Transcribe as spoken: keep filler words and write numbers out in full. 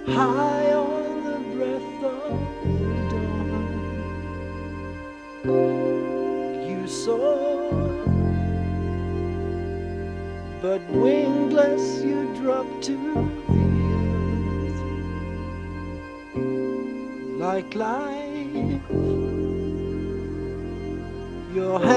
high on the breath of dawn. You soar, but wingless you drop to the earth. Like life, your